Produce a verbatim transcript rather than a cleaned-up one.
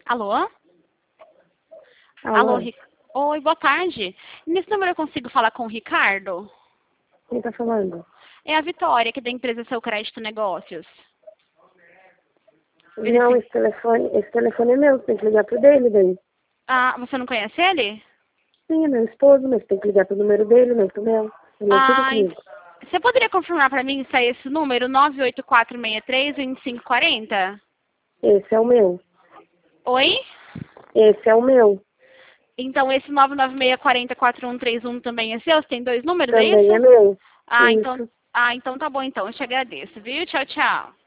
Alô? Alô? Alô, Ri- Oi, boa tarde. Nesse número eu consigo falar com o Ricardo? Quem tá falando? É a Vitória, aqui da empresa Seu Crédito Negócios. Não, esse telefone, esse telefone é meu, você tem que ligar pro dele daí. Ah, você não conhece ele? Sim, é meu esposo, mas tem que ligar pro número dele, não pro meu. Ele é tudo Ah, ent- comigo. você poderia confirmar para mim se é esse número, nove oito quatro seis três, dois cinco quatro zero? Esse é o meu. Oi? Esse é o meu. Então esse nove nove seis quatro zero quatro um três um também é seu? Você tem dois números, é Também é isso? meu. Ah, então, Isso. ah, então tá bom então. Eu te agradeço, viu? Tchau, tchau.